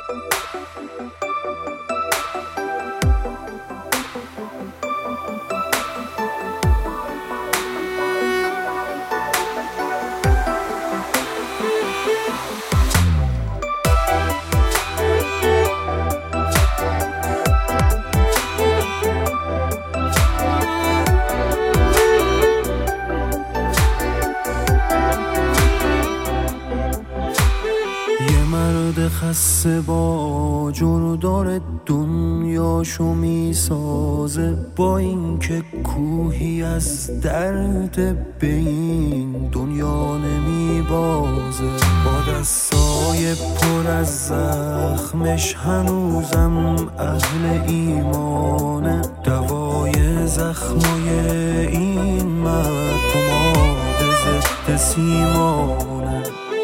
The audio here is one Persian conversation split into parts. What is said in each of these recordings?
خسته با جردار دنیاشو میسازه، با اینکه کوهی از درد به این دنیا نمیبازه. با دستای پر از زخمش هنوزم اهل ایمانه، دوای زخمای این مرد ماده ضد سیمانه.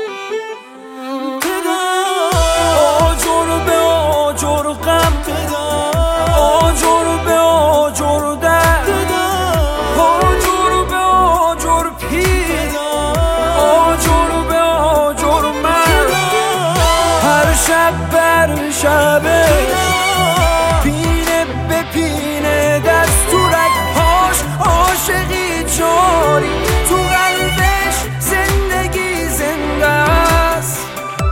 آجر غم آجر به آجر درد، آجر به آجر پیر، آجر به آجر مرد. هر شب بر شبه پینه به پینه دستورک هاش عاشقی جاری، تو قلبش زندگی زنده است.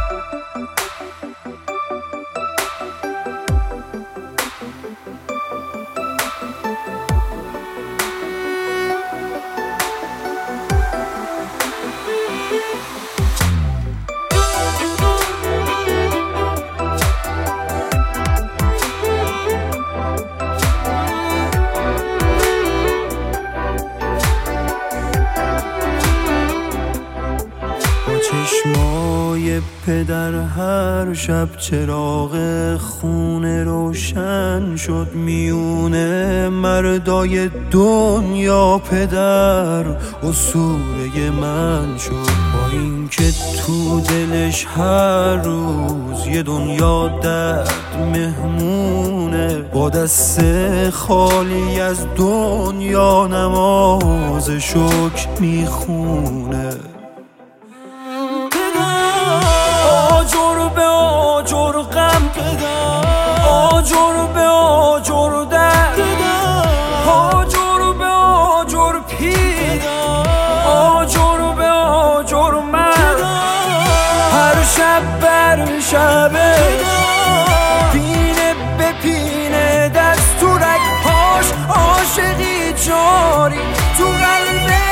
چشمای پدر هر شب چراغ خونه روشن شد، میونه مردای دنیا پدر اسطوره من شد. با اینکه تو دلش هر روز یه دنیا درد مهمونه، با دست خالی از دنیا نماز شکر میخونه. آجر به آجر غم آجر به آجر درد، آجر به آجر پیر، آجر به آجر مرد. هر شب بر شبه پینه به پینه دستورک هاش عاشقی جاری، تو قلبه